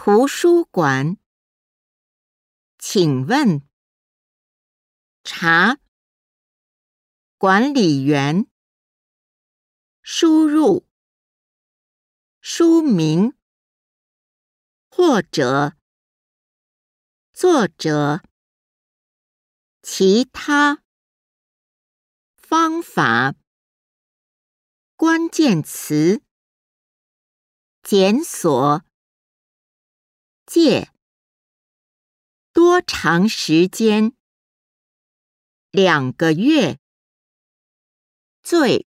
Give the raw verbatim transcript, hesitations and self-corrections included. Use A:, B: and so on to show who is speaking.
A: 图书馆。请问，查，管理员，输入，书名，或者，作者，其他，方法，关键词，检索，借，多长时间？两个月，最。